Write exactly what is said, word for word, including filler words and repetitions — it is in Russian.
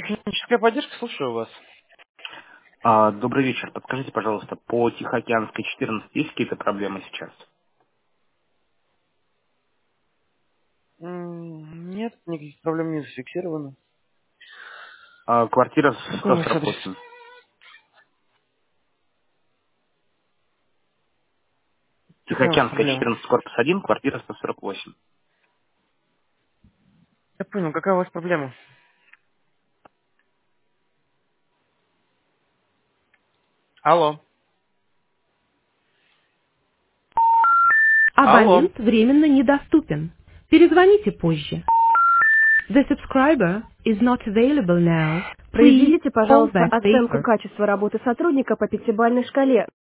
Техническая поддержка, слушаю вас. А, добрый вечер. Подскажите, пожалуйста, по Тихоокеанской четырнадцать есть какие-то проблемы сейчас? М, Нет, никаких проблем не зафиксировано. А, квартира Какой у сто вас сорок адрес? восемь. Какая у вас Тихоокеанская проблема? четырнадцать, корпус один, квартира сто сорок восемь. Я понял, какая у вас проблема? Алло. Алло. Абонент временно недоступен. Перезвоните позже. The subscriber is not available now. Please Произведите, call пожалуйста, back оценку later. качества работы сотрудника по пятибалльной шкале.